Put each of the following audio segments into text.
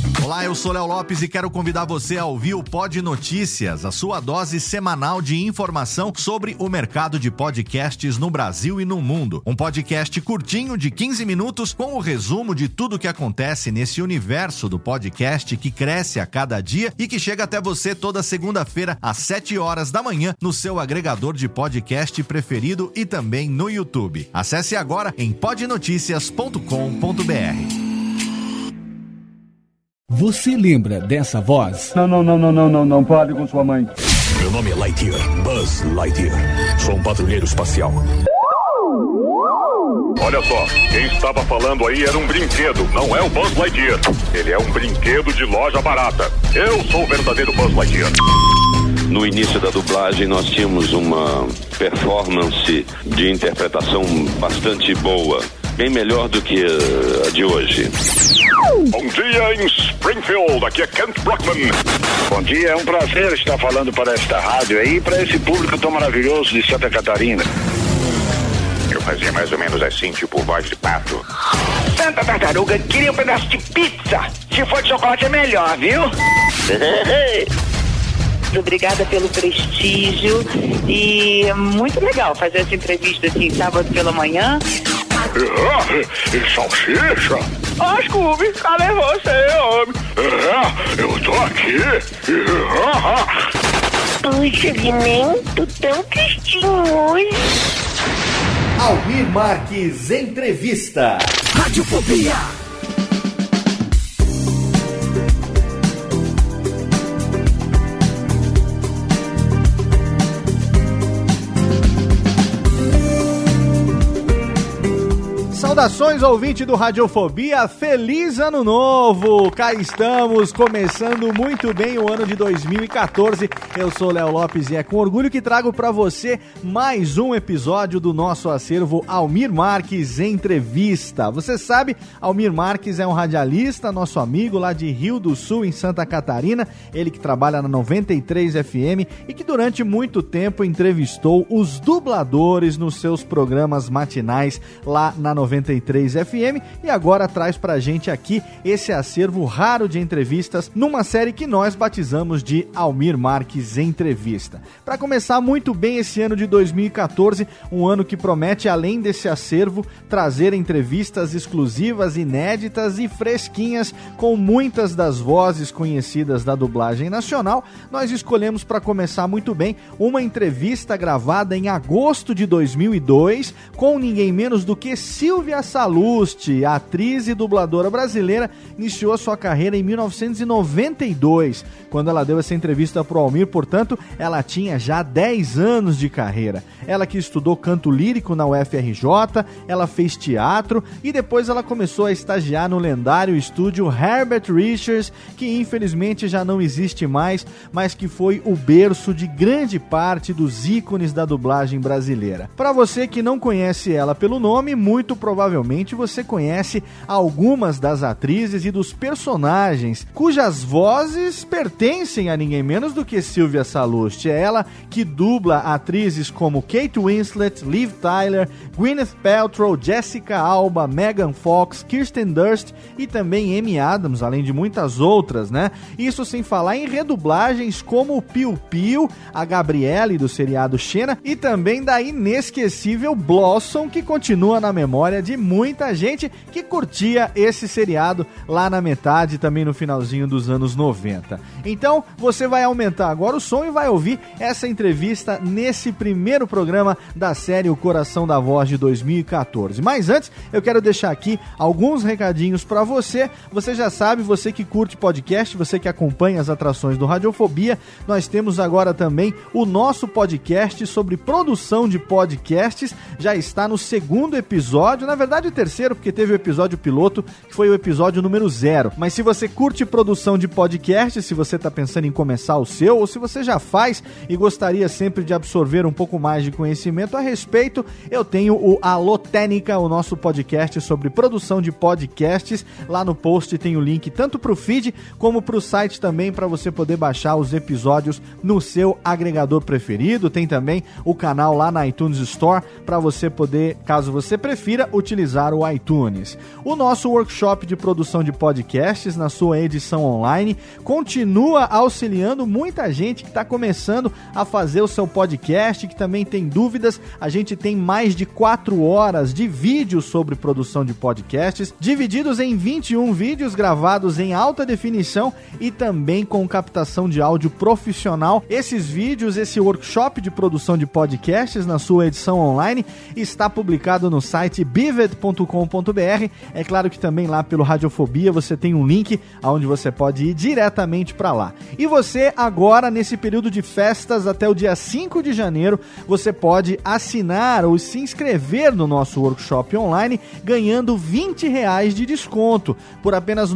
Olá, eu sou Léo Lopes e quero convidar você a ouvir o Pod Notícias, a sua dose semanal de informação sobre o mercado de podcasts no Brasil e no mundo. Um podcast curtinho de 15 minutos com o resumo de tudo que acontece nesse universo do podcast que cresce a cada dia e que chega até você toda segunda-feira às 7 horas da manhã no seu agregador de podcast preferido e também no YouTube. Acesse agora em podnoticias.com.br. Você lembra dessa voz? Não fale com sua mãe. Meu nome é Lightyear, Buzz Lightyear. Sou um patrulheiro espacial. Olha só, quem estava falando aí era um brinquedo, não é o Buzz Lightyear. Ele é um brinquedo de loja barata. Eu sou o verdadeiro Buzz Lightyear. No início da dublagem nós tínhamos uma performance de interpretação bastante boa, bem melhor do que a de hoje. Bom dia em Springfield, aqui é Kent Brockman. Bom dia, é um prazer estar falando para esta rádio aí e para esse público tão maravilhoso de Santa Catarina. Eu fazia mais ou menos assim, tipo voz de pato. Santa Tartaruga, queria um pedaço de pizza. Se for de chocolate é melhor, viu? Obrigada pelo prestígio e muito legal fazer essa entrevista assim, sábado pela manhã. E salsicha? Ó, Scooby, cadê você, homem? Eu tô aqui. Puxa, Vinento, tão tristinho hoje. Almir Marques Entrevista. Radiofobia. Saudações, ouvinte do Radiofobia, feliz ano novo! Cá estamos, começando muito bem o ano de 2014. Eu sou Léo Lopes e é com orgulho que trago para você mais um episódio do nosso acervo Almir Marques Entrevista. Você sabe, Almir Marques é um radialista, nosso amigo lá de Rio do Sul, em Santa Catarina. Ele que trabalha na 93 FM e que durante muito tempo entrevistou os dubladores nos seus programas matinais lá na 93 FM e agora traz pra gente aqui esse acervo raro de entrevistas numa série que nós batizamos de Almir Marques Entrevista. Para começar muito bem esse ano de 2014, um ano que promete, além desse acervo, trazer entrevistas exclusivas, inéditas e fresquinhas com muitas das vozes conhecidas da dublagem nacional, nós escolhemos para começar muito bem uma entrevista gravada em agosto de 2002 com ninguém menos do que Silvia Sallusti, a atriz e dubladora brasileira, iniciou sua carreira em 1992, quando ela deu essa entrevista para o Almir. Portanto, ela tinha já 10 anos de carreira. Ela que estudou canto lírico na UFRJ, ela fez teatro e depois ela começou a estagiar no lendário estúdio Herbert Richards, que infelizmente já não existe mais, mas que foi o berço de grande parte dos ícones da dublagem brasileira. Para você que não conhece ela pelo nome, muito provavelmente você conhece algumas das atrizes e dos personagens cujas vozes pertencem a ninguém menos do que Silvia Sallusti. É ela que dubla atrizes como Kate Winslet, Liv Tyler, Gwyneth Paltrow, Jessica Alba, Megan Fox, Kirsten Dunst e também Amy Adams, além de muitas outras, né? Isso sem falar em redublagens como o Piu Piu, a Gabriele do seriado Xena e também da inesquecível Blossom, que continua na memória de muita gente que curtia esse seriado lá na metade, também no finalzinho dos anos 90. Então, você vai aumentar agora o som e vai ouvir essa entrevista nesse primeiro programa da série O Coração da Voz de 2014. Mas antes, eu quero deixar aqui alguns recadinhos para você. Você já sabe, você que curte podcast, você que acompanha as atrações do Radiofobia, nós temos agora também o nosso podcast sobre produção de podcasts. Já está no segundo episódio, na verdade o terceiro, porque teve o episódio piloto, que foi o episódio número 0. Mas se você curte produção de podcast, se você está pensando em começar o seu, ou se você já faz e gostaria sempre de absorver um pouco mais de conhecimento a respeito, eu tenho o Alotênica, o nosso podcast sobre produção de podcasts. Lá no post tem o link tanto para o feed como para o site também, para você poder baixar os episódios no seu agregador preferido. Tem também o canal lá na iTunes Store para você poder, caso você prefira, utilizar utilizar o iTunes. O nosso workshop de produção de podcasts, na sua edição online, continua auxiliando muita gente que está começando a fazer o seu podcast, que também tem dúvidas. A gente tem mais de 4 horas de vídeo sobre produção de podcasts, divididos em 21 vídeos gravados em alta definição e também com captação de áudio profissional. Esses vídeos, esse workshop de produção de podcasts na sua edição online está publicado no site bivet.com.br. É claro que também lá pelo Radiofobia você tem um link onde você pode ir diretamente para lá. E você agora, nesse período de festas até o dia 5 de janeiro, você pode assinar ou se inscrever no nosso workshop online ganhando R$20 de desconto. Por apenas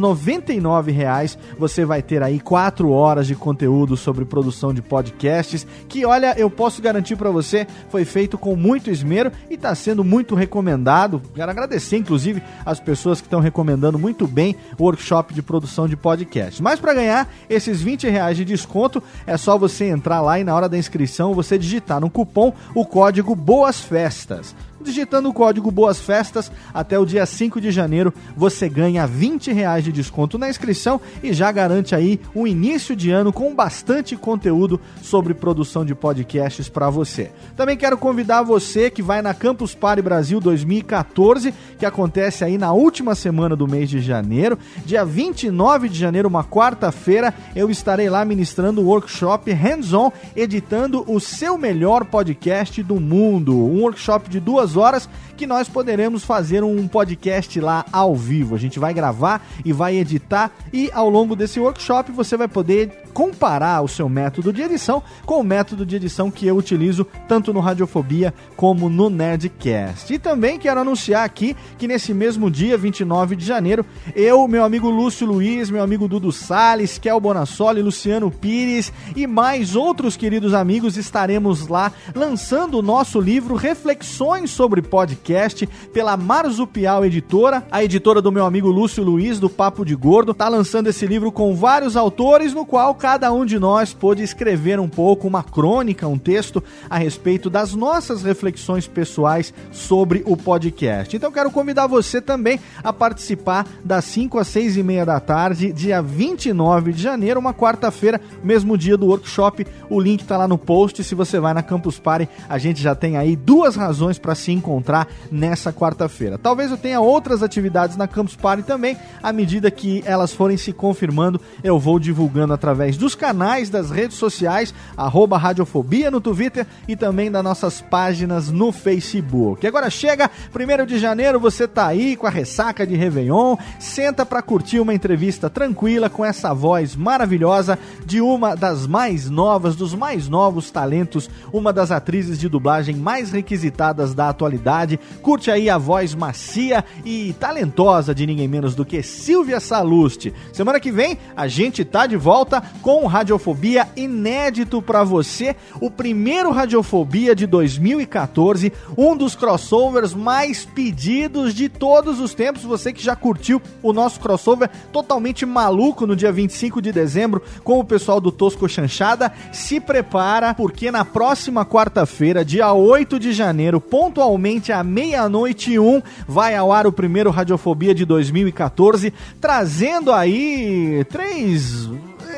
R$99 você vai ter aí 4 horas de conteúdo sobre produção de podcasts, que olha, eu posso garantir para você, foi feito com muito esmero e está sendo muito recomendado. Quero agradecer inclusive as pessoas que estão recomendando muito bem o workshop de produção de podcasts. Mas para ganhar esses R$20 de desconto é só você entrar lá e na hora da inscrição você digitar no cupom o código Boas Festas. Digitando o código Boas Festas, até o dia 5 de janeiro, você ganha R$20 de desconto na inscrição e já garante aí um início de ano com bastante conteúdo sobre produção de podcasts para você. Também quero convidar você que vai na Campus Party Brasil 2014, que acontece aí na última semana do mês de janeiro. Dia 29 de janeiro, uma quarta-feira, eu estarei lá ministrando o workshop Hands-On, editando o seu melhor podcast do mundo. Um workshop de 2 horas que nós poderemos fazer um podcast lá ao vivo. A gente vai gravar e vai editar e ao longo desse workshop você vai poder comparar o seu método de edição com o método de edição que eu utilizo tanto no Radiofobia como no Nerdcast. E também quero anunciar aqui que nesse mesmo dia, 29 de janeiro, eu, meu amigo Lúcio Luiz, meu amigo Dudu Salles, Kel Bonassoli, Luciano Pires e mais outros queridos amigos estaremos lá lançando o nosso livro Reflexões sobre Podcast pela Marzupial Editora, a editora do meu amigo Lúcio Luiz, do Papo de Gordo. Tá lançando esse livro com vários autores, no qual cada um de nós pôde escrever um pouco, uma crônica, um texto a respeito das nossas reflexões pessoais sobre o podcast. Então quero convidar você também a participar das 5 às 6:30 da tarde, dia 29 de janeiro, uma quarta-feira, mesmo dia do workshop. O link tá lá no post. Se você vai na Campus Party, a gente já tem aí 2 razões para se encontrar nessa quarta-feira. Talvez eu tenha outras atividades na Campus Party também. À medida que elas forem se confirmando, eu vou divulgando através dos canais das redes sociais, @Radiofobia no Twitter e também das nossas páginas no Facebook. E agora chega, 1º de janeiro, você tá aí com a ressaca de Réveillon, senta pra curtir uma entrevista tranquila com essa voz maravilhosa de uma das mais novas, dos mais novos talentos, uma das atrizes de dublagem mais requisitadas da atualidade. Curte aí a voz macia e talentosa de ninguém menos do que Silvia Salusti. Semana que vem a gente tá de volta com Radiofobia inédito pra você, o primeiro Radiofobia de 2014, um dos crossovers mais pedidos de todos os tempos. Você que já curtiu o nosso crossover totalmente maluco no dia 25 de dezembro com o pessoal do Tosco Chanchada, se prepara porque na próxima quarta-feira, dia 8 de janeiro, pontualmente à 00:01, vai ao ar o primeiro Radiofobia de 2014, trazendo aí 3...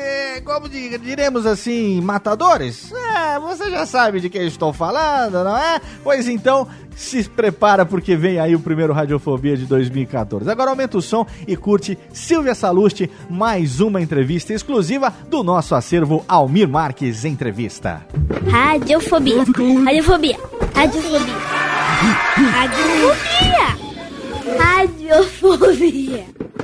como diremos assim, matadores? Você já sabe de quem eu estou falando, não é? Pois então, se prepara porque vem aí o primeiro Radiofobia de 2014. Agora aumenta o som e curte Silvia Salusti, mais uma entrevista exclusiva do nosso acervo Almir Marques Entrevista. Radiofobia, Radiofobia, Radiofobia, Radiofobia, Radiofobia.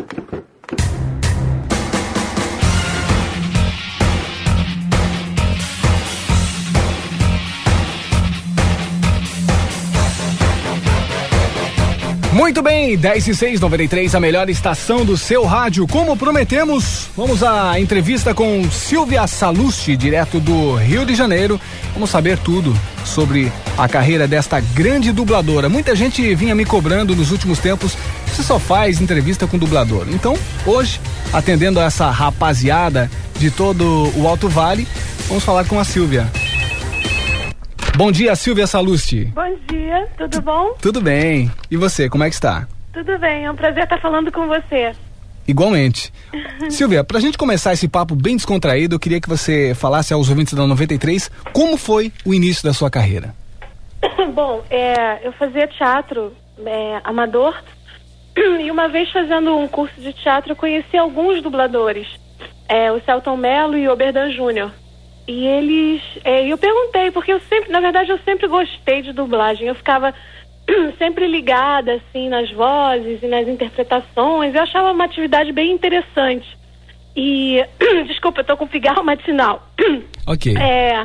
Muito bem, 10:06, a melhor estação do seu rádio. Como prometemos, vamos à entrevista com Silvia Salusti, direto do Rio de Janeiro. Vamos saber tudo sobre a carreira desta grande dubladora. Muita gente vinha me cobrando nos últimos tempos, você só faz entrevista com dublador. Então, hoje, atendendo a essa rapaziada de todo o Alto Vale, vamos falar com a Silvia. Bom dia, Silvia Salusti. Bom dia, tudo bom? Tudo bem. E você, como é que está? Tudo bem, é um prazer estar falando com você. Igualmente. Silvia, pra gente começar esse papo bem descontraído, eu queria que você falasse aos ouvintes da 93 como foi o início da sua carreira. Bom, eu fazia teatro amador e uma vez fazendo um curso de teatro eu conheci alguns dubladores, o Celton Mello e o Oberdan Júnior. E eles, eu perguntei, porque eu sempre gostei de dublagem, eu ficava sempre ligada, assim, nas vozes e nas interpretações, eu achava uma atividade bem interessante. E, desculpa, eu tô com pigarro matinal. Ok.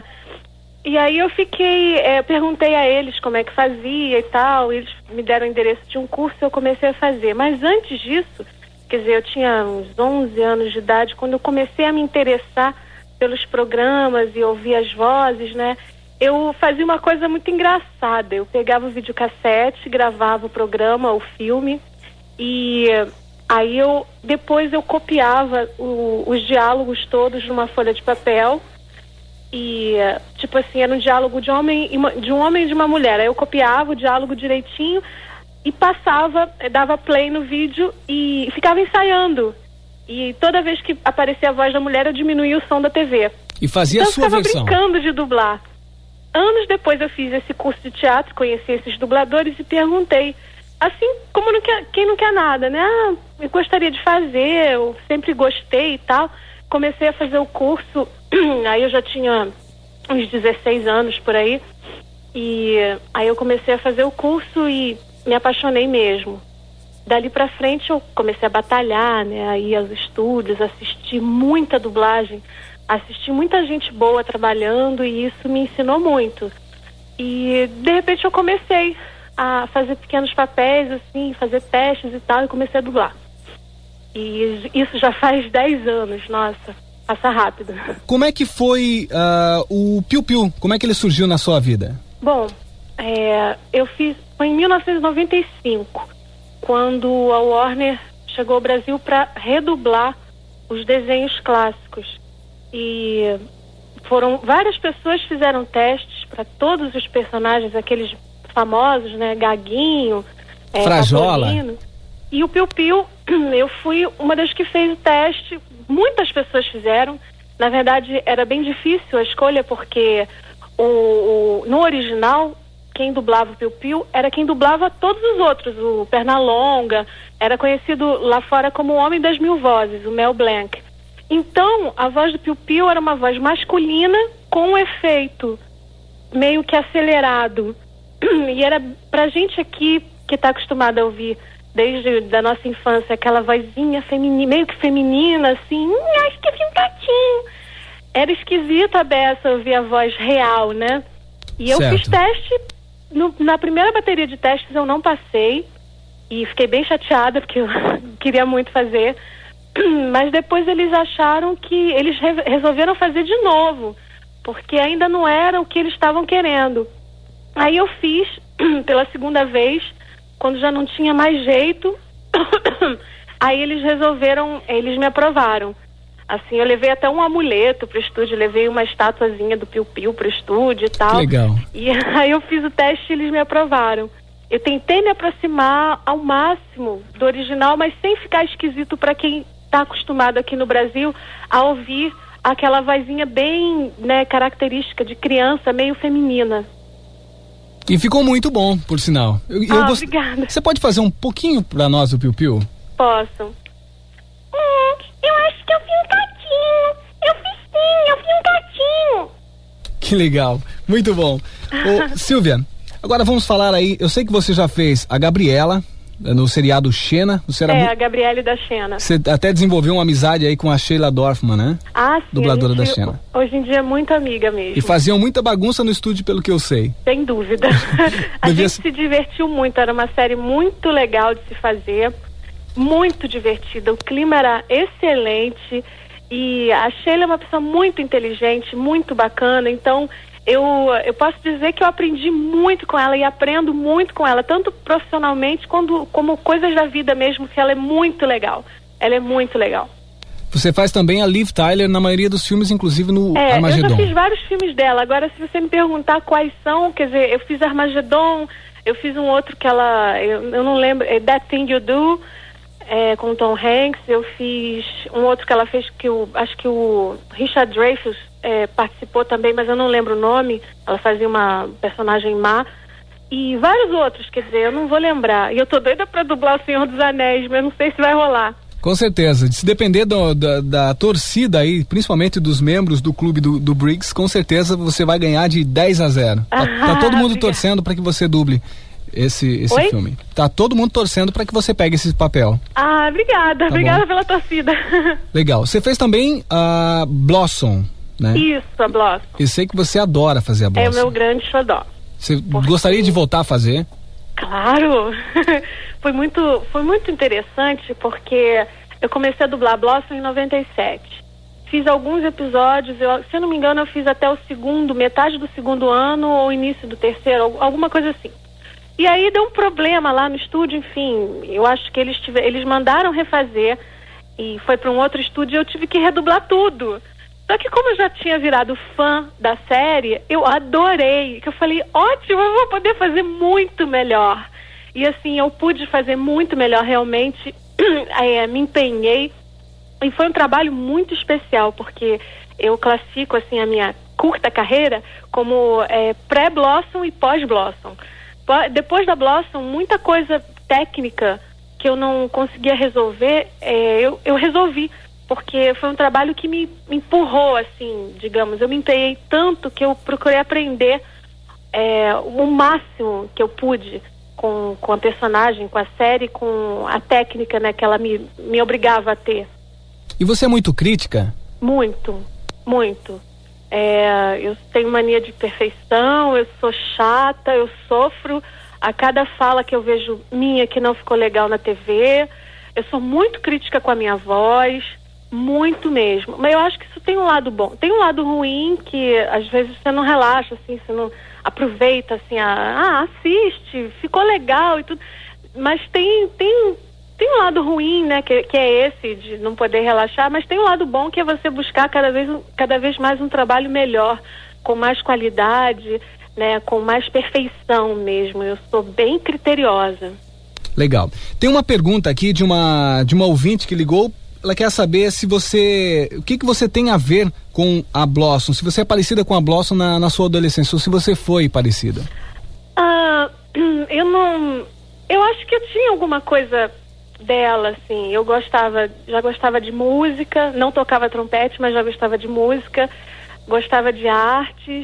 E aí eu perguntei a eles como é que fazia e tal, eles me deram o endereço de um curso e eu comecei a fazer. Mas antes disso, quer dizer, eu tinha uns 11 anos de idade, quando eu comecei a me interessar pelos programas e ouvir as vozes, né? Eu fazia uma coisa muito engraçada. Eu pegava o videocassete, gravava o programa, o filme, e aí depois eu copiava os diálogos todos numa folha de papel. E, tipo assim, era um diálogo de um homem e de uma mulher. Aí eu copiava o diálogo direitinho e dava play no vídeo e ficava ensaiando. E toda vez que aparecia a voz da mulher, eu diminuía o som da TV. E fazia então, a sua versão. Eu ficava brincando de dublar. Anos depois eu fiz esse curso de teatro, conheci esses dubladores e perguntei, assim como quem não quer nada, né? Eu gostaria de fazer, eu sempre gostei e tal. Comecei a fazer o curso, aí eu já tinha uns 16 anos por aí. E aí eu comecei a fazer o curso e me apaixonei mesmo. Dali pra frente eu comecei a batalhar, né, a ir aos estúdios, assistir muita dublagem, assisti muita gente boa trabalhando e isso me ensinou muito. E de repente eu comecei a fazer pequenos papéis, assim, fazer testes e tal, e comecei a dublar. E isso já faz 10 anos, nossa, passa rápido. Como é que foi o Piu Piu? Como é que ele surgiu na sua vida? Bom, foi em 1995. Quando a Warner chegou ao Brasil para redublar os desenhos clássicos. E várias pessoas fizeram testes para todos os personagens, aqueles famosos, né? Gaguinho, Frajola. Patolino. E o Piu Piu, eu fui uma das que fez o teste. Muitas pessoas fizeram. Na verdade, era bem difícil a escolha, porque no original, quem dublava o Piu Piu era quem dublava todos os outros. O Pernalonga era conhecido lá fora como o Homem das Mil Vozes, o Mel Blanc. Então, a voz do Piu Piu era uma voz masculina com um efeito meio que acelerado. E era pra gente aqui, que tá acostumada a ouvir desde da nossa infância, aquela vozinha feminina, meio que feminina, assim, acho que eu vi um gatinho. Era esquisito a beça ouvir a voz real, né? E eu fiz teste. Na primeira bateria de testes eu não passei e fiquei bem chateada porque eu queria muito fazer, mas depois eles acharam que eles resolveram fazer de novo, porque ainda não era o que eles estavam querendo. Aí eu fiz pela segunda vez, quando já não tinha mais jeito, aí eles me aprovaram. Assim, eu levei até um amuleto pro estúdio, levei uma estatuazinha do Piu Piu pro estúdio e tal. Legal. E aí eu fiz o teste e eles me aprovaram. Eu tentei me aproximar ao máximo do original, mas sem ficar esquisito para quem tá acostumado aqui no Brasil a ouvir aquela vozinha bem, né, característica de criança, meio feminina. E ficou muito bom, por sinal. Obrigada. Você pode fazer um pouquinho pra nós do Piu Piu? Posso. Eu acho que eu vi um gatinho. Eu fiz sim, eu vi um gatinho. Que legal, muito bom. Ô, Silvia, agora vamos falar aí, eu sei que você já fez a Gabriela no seriado Xena. A Gabriele da Xena. Você até desenvolveu uma amizade aí com a Sheila Dorfman, né? Ah, sim. Dubladora da Xena. Hoje em dia é muito amiga mesmo. E faziam muita bagunça no estúdio, pelo que eu sei. Sem dúvida. A gente se divertiu muito, era uma série muito legal de se fazer, muito divertida, o clima era excelente e a Sheila é uma pessoa muito inteligente, muito bacana, então eu posso dizer que eu aprendi muito com ela e aprendo muito com ela, tanto profissionalmente como coisas da vida mesmo, que ela é muito legal. Ela é muito legal. Você faz também a Liv Tyler na maioria dos filmes, inclusive no Armagedon. Eu já fiz vários filmes dela. Agora, se você me perguntar quais são, quer dizer, eu fiz Armagedon, eu fiz um outro que eu não lembro, That Thing You Do, com Tom Hanks. Eu fiz um outro que ela fez que acho que o Richard Dreyfuss participou também, mas eu não lembro o nome. Ela fazia uma personagem má. E vários outros, quer dizer, eu não vou lembrar. E eu tô doida pra dublar o Senhor dos Anéis, mas não sei se vai rolar. Com certeza. Se depender da torcida aí, principalmente dos membros do clube do Briggs, com certeza você vai ganhar de 10-0. Tá todo mundo torcendo para que você duble esse filme. Tá todo mundo torcendo para que você pegue esse papel. Obrigada. Obrigada pela torcida. Legal. Você fez também a Blossom, né? Isso, a Blossom. Eu sei que você adora fazer a Blossom. É o meu grande xodó. Você gostaria de voltar a fazer? Claro! Foi muito interessante porque eu comecei a dublar Blossom em 97. Fiz alguns episódios, se eu não me engano eu fiz até metade do segundo ano ou início do terceiro, alguma coisa assim. E aí deu um problema lá no estúdio, enfim, eu acho que eles mandaram refazer e foi para um outro estúdio e eu tive que redublar tudo. Só que como eu já tinha virado fã da série, eu adorei. Eu falei, ótimo, eu vou poder fazer muito melhor. E assim, eu pude fazer muito melhor, realmente. Me empenhei. E foi um trabalho muito especial, porque eu classifico assim, a minha curta carreira como pré-Blossom e pós-Blossom. Depois da Blossom, muita coisa técnica que eu não conseguia resolver, eu resolvi. Porque foi um trabalho que me empurrou, assim, digamos. Eu me empenhei tanto que eu procurei aprender o máximo que eu pude com a personagem, com a série, com a técnica, né, que ela me obrigava a ter. E você é muito crítica? Muito, muito. Eu tenho mania de perfeição, eu sou chata, eu sofro a cada fala que eu vejo minha que não ficou legal na TV. Eu sou muito crítica com a minha voz. Muito mesmo, mas eu acho que isso tem um lado bom. Tem um lado ruim que às vezes você não relaxa, assim, você não aproveita, assim, assiste, ficou legal e tudo, mas tem um lado ruim, né, que é esse de não poder relaxar, mas tem um lado bom que é você buscar cada vez mais um trabalho melhor, com mais qualidade, né, com mais perfeição mesmo. Eu sou bem criteriosa. Legal. Tem uma pergunta aqui de uma ouvinte que ligou. Ela quer saber o que você tem a ver com a Blossom, se você é parecida com a Blossom na sua adolescência, ou se você foi parecida. Eu acho que eu tinha alguma coisa dela, assim, já gostava de música, não tocava trompete, mas já gostava de música, gostava de artes,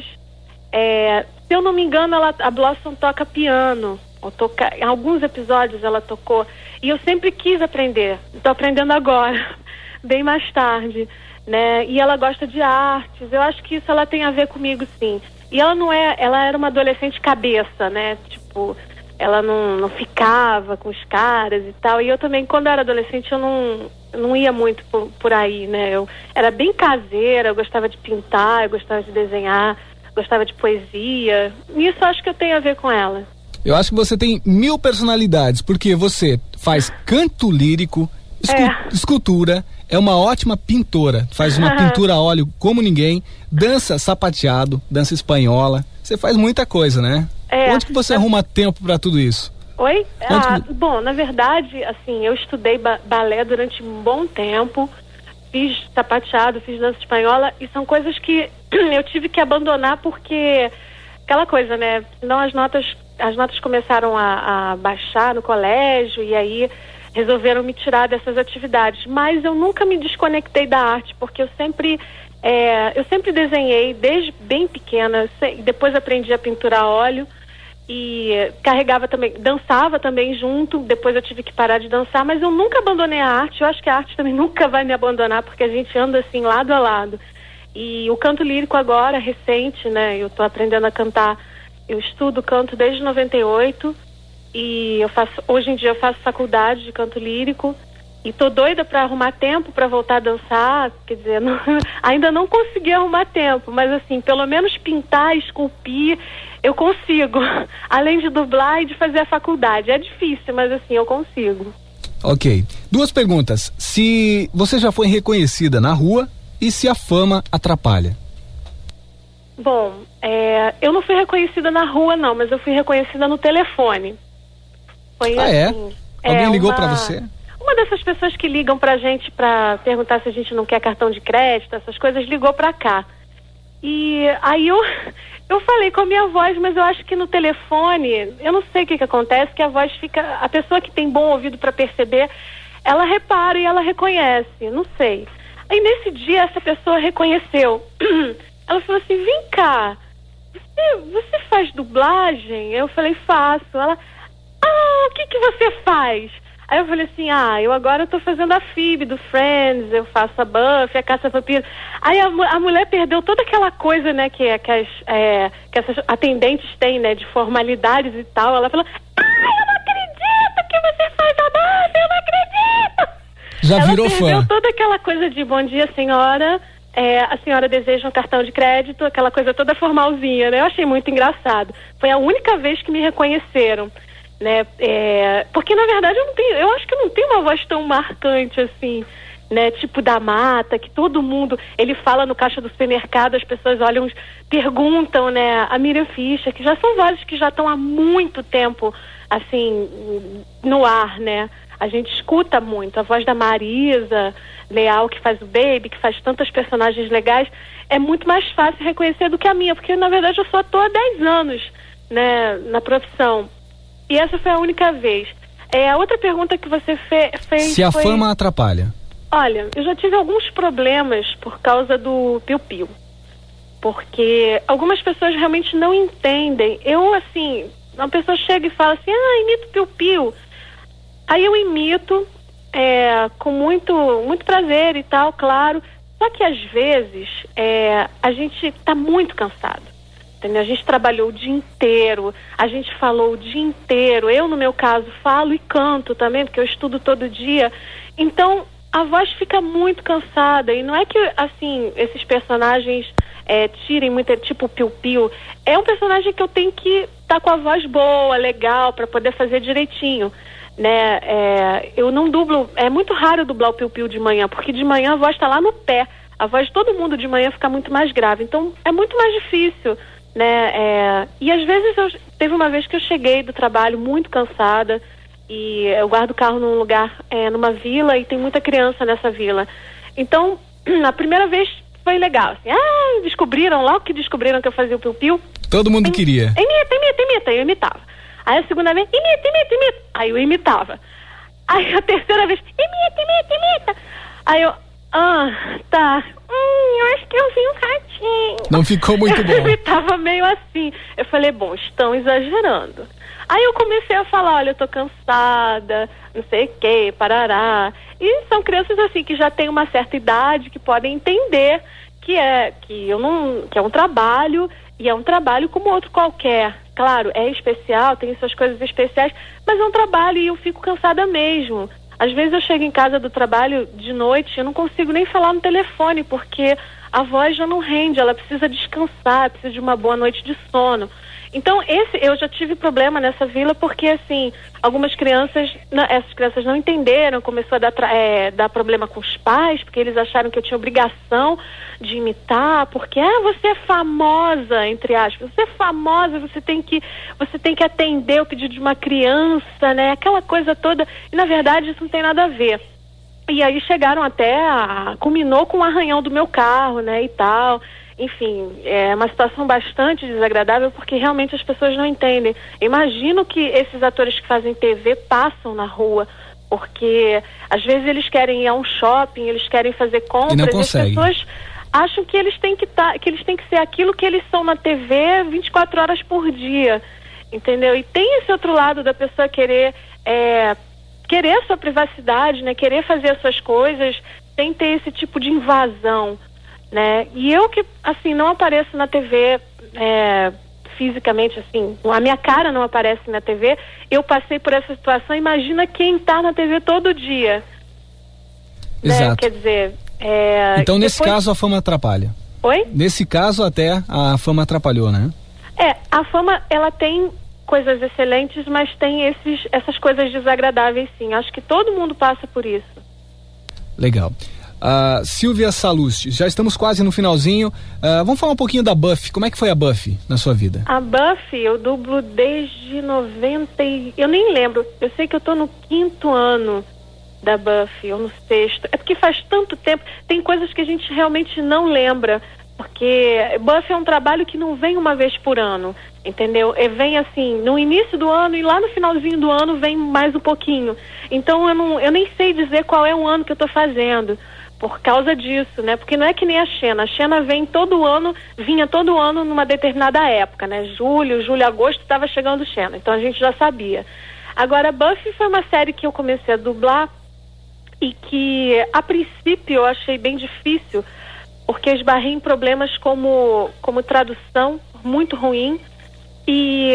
se eu não me engano, a Blossom toca piano, em alguns episódios ela tocou, e eu sempre quis aprender, estou aprendendo agora, bem mais tarde, né? E ela gosta de artes, eu acho que isso ela tem a ver comigo, sim. E ela era uma adolescente cabeça, né? Tipo, ela não ficava com os caras e tal, e eu também, quando eu era adolescente, eu não ia muito por aí, né? Eu era bem caseira, eu gostava de pintar, eu gostava de desenhar, gostava de poesia, e isso eu acho que eu tenho a ver com ela. Eu acho que você tem 1000 personalidades, porque você faz canto lírico, escultura, é uma ótima pintora, faz uma pintura a óleo como ninguém, dança sapateado, dança espanhola, você faz muita coisa, né? Onde que você arruma tempo para tudo isso? Oi? Bom, na verdade, assim, eu estudei balé durante um bom tempo, fiz sapateado, fiz dança espanhola, e são coisas que eu tive que abandonar porque, aquela coisa, né? Senão as notas começaram a baixar no colégio e aí resolveram me tirar dessas atividades. Mas eu nunca me desconectei da arte, porque eu sempre desenhei desde bem pequena, depois aprendi a pintura a óleo e dançava também junto, depois eu tive que parar de dançar, mas eu nunca abandonei a arte. Eu acho que a arte também nunca vai me abandonar, porque a gente anda assim lado a lado. E o canto lírico agora, recente, né, eu tô aprendendo a cantar. Eu estudo canto desde 98 e hoje em dia eu faço faculdade de canto lírico e tô doida para arrumar tempo para voltar a dançar, quer dizer, ainda não consegui arrumar tempo, mas assim, pelo menos pintar, esculpir, eu consigo, além de dublar e de fazer a faculdade. É difícil, mas assim, eu consigo. Ok. 2 perguntas. Se você já foi reconhecida na rua e se a fama atrapalha? Bom, eu não fui reconhecida na rua, não, mas eu fui reconhecida no telefone. Foi assim. Alguém ligou pra você? Uma dessas pessoas que ligam pra gente pra perguntar se a gente não quer cartão de crédito, essas coisas, ligou pra cá. E aí eu falei com a minha voz, mas eu acho que no telefone, eu não sei o que acontece, que a voz fica... A pessoa que tem bom ouvido pra perceber, ela repara e ela reconhece, não sei. Aí nesse dia essa pessoa reconheceu. Ela falou assim, vem cá, você faz dublagem? Eu falei, faço. Ela, o que você faz? Aí eu falei assim, eu agora tô fazendo a Phoebe do Friends, eu faço a Buffy, a Caça-Vampiro. Aí a mulher perdeu toda aquela coisa, né, que essas atendentes têm, né, de formalidades e tal. Ela falou, eu não acredito que você faz a Buffy, eu não acredito! Já virou fã. Ela perdeu toda aquela coisa de, bom dia, senhora, a senhora deseja um cartão de crédito, aquela coisa toda formalzinha, né? Eu achei muito engraçado. Foi a única vez que me reconheceram. Né, porque na verdade eu acho que eu não tenho uma voz tão marcante assim, né, tipo da Mata, que todo mundo, ele fala no caixa do supermercado, as pessoas olham, perguntam, né, a Miriam Fischer, que já são vozes que já estão há muito tempo assim, no ar, né, a gente escuta muito, a voz da Marisa Leal, que faz o Baby, que faz tantas personagens legais, é muito mais fácil reconhecer do que a minha, porque na verdade eu só estou há 10 anos, né, na profissão. E essa foi a única vez. A outra pergunta que você fez se a fama atrapalha. Olha, eu já tive alguns problemas por causa do piu-piu. Porque algumas pessoas realmente não entendem. Eu, assim, uma pessoa chega e fala assim, imito piu-piu. Aí eu imito, com muito prazer e tal, claro. Só que às vezes, a gente tá muito cansado. A gente trabalhou o dia inteiro, a gente falou o dia inteiro. Eu, no meu caso, falo e canto também, porque eu estudo todo dia. Então, a voz fica muito cansada. E não é que, assim, esses personagens tirem muito, tipo o Piu-Piu. É um personagem que eu tenho que estar com a voz boa, legal, para poder fazer direitinho, né? Eu não dublo, é muito raro dublar o Piu-Piu de manhã, porque de manhã a voz está lá no pé. A voz de todo mundo de manhã fica muito mais grave. Então, é muito mais difícil, né? E às vezes teve uma vez que eu cheguei do trabalho muito cansada e eu guardo o carro num lugar, numa vila, e tem muita criança nessa vila. Então, a primeira vez foi legal, assim, descobriram que eu fazia o piu-piu. Todo mundo queria. Imita, eu imitava. Aí a segunda vez, imita, aí eu imitava. Aí a terceira vez, imita. Aí eu, tá. Eu acho que eu vi um ratinho. Não ficou muito bom. Eu tava meio assim. Eu falei, bom, estão exagerando. Aí eu comecei a falar, olha, eu tô cansada, não sei o que, parará. E são crianças assim que já têm uma certa idade, que podem entender que é um trabalho, e é um trabalho como outro qualquer. Claro, é especial, tem suas coisas especiais, mas é um trabalho e eu fico cansada mesmo. Às vezes eu chego em casa do trabalho de noite, eu não consigo nem falar no telefone, porque a voz já não rende, ela precisa descansar, precisa de uma boa noite de sono. Então, eu já tive problema nessa vila, porque, assim, algumas crianças, essas crianças não entenderam, começou a dar problema com os pais, porque eles acharam que eu tinha obrigação de imitar, porque, você é famosa, entre aspas, você é famosa, você tem que atender o pedido de uma criança, né, aquela coisa toda, e na verdade isso não tem nada a ver. E aí chegaram culminou com o arranhão do meu carro, né, e tal. Enfim, é uma situação bastante desagradável, porque realmente as pessoas não entendem. Imagino que esses atores que fazem TV passam na rua, porque às vezes eles querem ir a um shopping, eles querem fazer compras, e não as conseguem. pessoas acham que eles têm que ser aquilo que eles são na TV 24 horas por dia, entendeu? E tem esse outro lado da pessoa querer a sua privacidade, né? Querer fazer as suas coisas sem ter esse tipo de invasão, né? E eu que, assim, não apareço na TV fisicamente, assim, a minha cara não aparece na TV, eu passei por essa situação. Imagina quem tá na TV todo dia. Exato. Né? Quer dizer... Então, nesse caso, a fama atrapalha. Oi? Nesse caso, até a fama atrapalhou, né? A fama, ela tem coisas excelentes, mas tem essas coisas desagradáveis, sim. Acho que todo mundo passa por isso. Legal. Silvia Salusti, já estamos quase no finalzinho. Vamos falar um pouquinho da Buffy. Como é que foi a Buffy na sua vida? A Buffy eu dublo desde 90 eu nem lembro. Eu sei que eu tô no 5º ano da Buffy, ou no 6º. É porque faz tanto tempo, tem coisas que a gente realmente não lembra, porque Buffy é um trabalho que não vem uma vez por ano, entendeu? Vem assim, no início do ano e lá no finalzinho do ano vem mais um pouquinho. Então eu nem sei dizer qual é o ano que eu tô fazendo, por causa disso, né? Porque não é que nem a Xena vinha todo ano numa determinada época, né? Julho, agosto, estava chegando Xena, então a gente já sabia. Agora, Buffy foi uma série que eu comecei a dublar e que, a princípio, eu achei bem difícil, porque esbarrei em problemas como tradução muito ruim e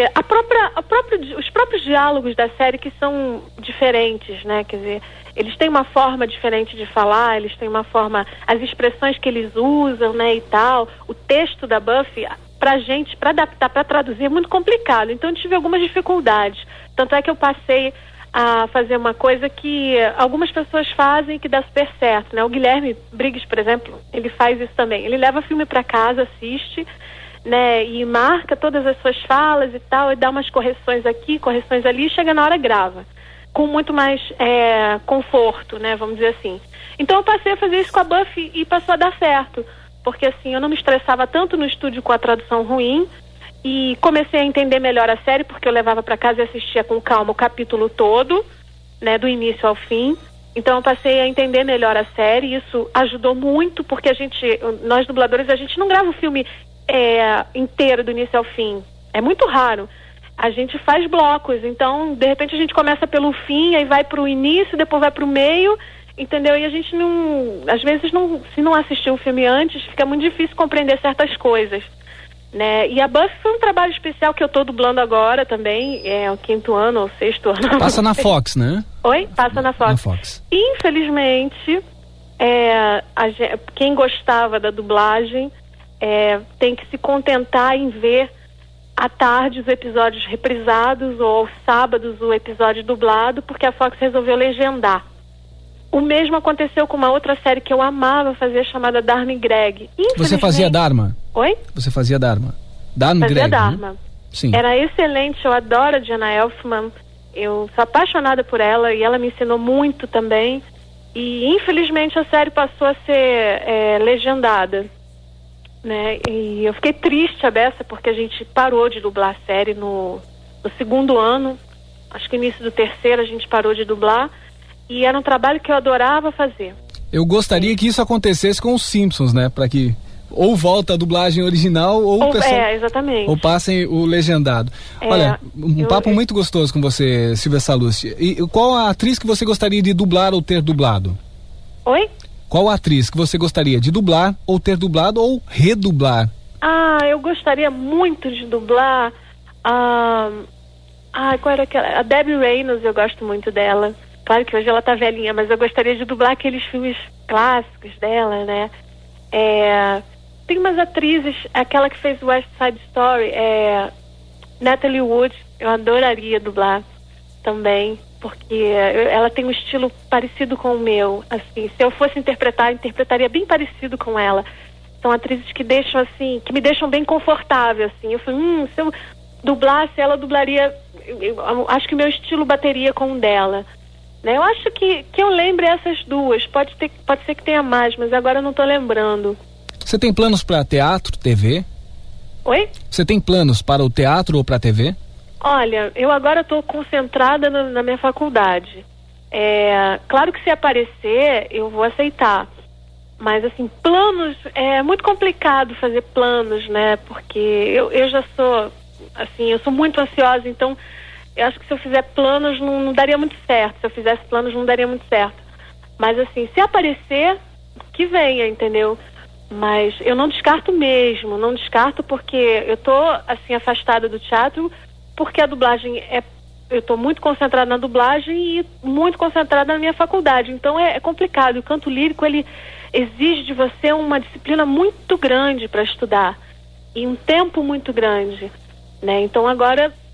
os próprios diálogos da série que são diferentes, né? Quer dizer, eles têm uma forma diferente de falar, eles têm uma forma, as expressões que eles usam, né, e tal. O texto da Buffy, pra gente, pra adaptar, pra traduzir, é muito complicado. Então eu tive algumas dificuldades. Tanto é que eu passei a fazer uma coisa que algumas pessoas fazem que dá super certo, né? O Guilherme Briggs, por exemplo, ele faz isso também. Ele leva filme pra casa, assiste, né? E marca todas as suas falas e tal, e dá umas correções aqui, correções ali, e chega na hora grava. Com muito mais conforto, né? Vamos dizer assim. Então eu passei a fazer isso com a Buffy e passou a dar certo. Porque assim, eu não me estressava tanto no estúdio com a tradução ruim, e comecei a entender melhor a série, porque eu levava para casa e assistia com calma o capítulo todo, né, do início ao fim. Então eu passei a entender melhor a série, e isso ajudou muito, porque nós dubladores, a gente não grava o filme inteiro do início ao fim. É muito raro. A gente faz blocos, então de repente a gente começa pelo fim, aí vai pro início, depois vai pro meio, entendeu? E a gente não, às vezes, se não assistiu o filme antes, fica muito difícil compreender certas coisas, né? E a Buffy foi um trabalho especial que eu tô dublando agora também, é o 5º ano ou 6º ano. Passa na Fox, né? Oi? Passa na Fox. Na Fox. Infelizmente, quem gostava da dublagem tem que se contentar em ver à tarde os episódios reprisados, ou aos sábados o episódio dublado, porque a Fox resolveu legendar. O mesmo aconteceu com uma outra série que eu amava fazer, chamada Dharma e Greg. Você fazia Dharma? Oi? Você fazia Dharma? Dharma e Fazia Greg, Dharma. Né? Sim. Era excelente, eu adoro a Jenna Elfman. Eu sou apaixonada por ela e ela me ensinou muito também. E infelizmente a série passou a ser legendada, né? E eu fiquei triste a beça, porque a gente parou de dublar a série no 2º ano. Acho que no início do 3º a gente parou de dublar. E era um trabalho que eu adorava fazer. Eu gostaria que isso acontecesse com os Simpsons, né? Para que ou volta a dublagem original ou o pessoal... exatamente. Ou passem o legendado. Olha, um papo muito gostoso com você, Silvia Salusti. E qual a atriz que você gostaria de dublar ou ter dublado? Oi? Qual a atriz que você gostaria de dublar ou ter dublado ou redublar? Eu gostaria muito de dublar qual era aquela? A Debbie Reynolds, eu gosto muito dela. Claro que hoje ela tá velhinha, mas eu gostaria de dublar aqueles filmes clássicos dela, né? Tem umas atrizes, aquela que fez West Side Story, Natalie Wood, eu adoraria dublar também, porque ela tem um estilo parecido com o meu, assim, se eu fosse interpretaria bem parecido com ela. São atrizes que deixam assim, que me deixam bem confortável, assim. Eu falei, se eu dublasse, ela dublaria, eu acho que o meu estilo bateria com o dela. Né? Eu acho que eu lembre essas duas. Pode ser que tenha mais, mas agora eu não tô lembrando. Você tem planos para teatro, TV? Oi? Você tem planos para o teatro ou para a TV? Olha, eu agora estou concentrada na minha faculdade. Claro que se aparecer, eu vou aceitar. Mas, assim, planos, é muito complicado fazer planos, né? Porque eu já sou, assim, eu sou muito ansiosa, então eu acho que se eu fizer planos não daria muito certo. Se eu fizesse planos não daria muito certo. Mas, assim, se aparecer, que venha, entendeu? Mas eu não descarto mesmo, não descarto porque eu tô, assim, afastada do teatro, porque a dublagem eu tô muito concentrada na dublagem e muito concentrada na minha faculdade. Então é complicado. O canto lírico, ele exige de você uma disciplina muito grande para estudar e um tempo muito grande, né? Então agora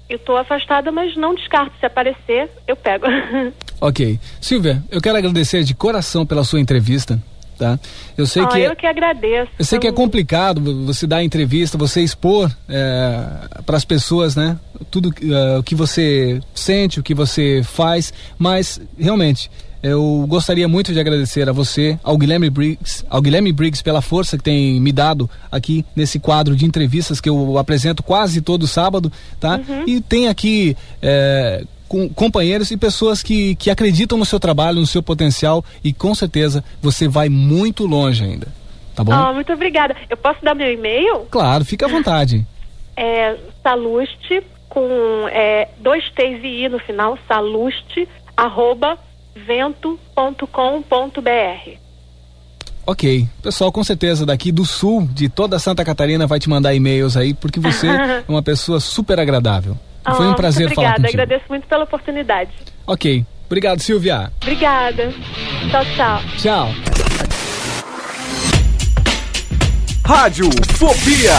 Eu tô afastada, mas não descarto. Se aparecer, eu pego. Ok. Silvia, eu quero agradecer de coração pela sua entrevista. Tá? Eu sei que eu que agradeço. Eu sei que é complicado você dar entrevista, você expor para as pessoas, né? Tudo o que você sente, o que você faz, mas realmente eu gostaria muito de agradecer a você, ao Guilherme Briggs pela força que tem me dado aqui nesse quadro de entrevistas que eu apresento quase todo sábado, tá? E tem aqui com companheiros e pessoas que acreditam no seu trabalho, no seu potencial, e com certeza você vai muito longe ainda, tá bom? Muito obrigada. Eu posso dar meu e-mail? Claro, fica à vontade. Saluste, com 2 T's e I no final, saluste@vento.com.br. Ok, pessoal, com certeza daqui do sul, de toda Santa Catarina, vai te mandar e-mails aí, porque você é uma pessoa super agradável. Foi um prazer falar contigo. Obrigada, agradeço muito pela oportunidade. Ok, obrigado, Silvia. Obrigada. Tchau, tchau. Tchau. Rádio Fobia.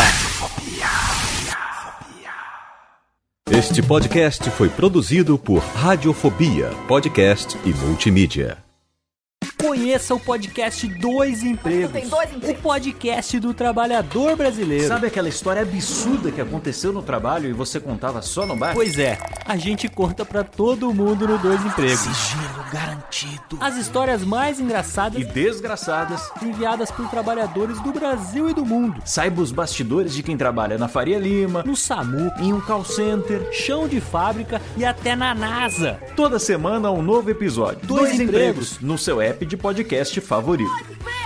Este podcast foi produzido por Radiofobia, podcast e multimídia. Conheça o podcast Dois Empregos. Tem 2 empregos. O podcast do trabalhador brasileiro. Sabe aquela história absurda que aconteceu no trabalho e você contava só no bar? Pois é, a gente conta pra todo mundo no Dois Empregos. Sigilo garantido. As histórias mais engraçadas E desgraçadas enviadas por trabalhadores do Brasil e do mundo. Saiba os bastidores de quem trabalha na Faria Lima, No SAMU, em um call center, chão de fábrica e até na NASA. toda semana um novo episódio. Dois Empregos. no seu app de podcast favorito.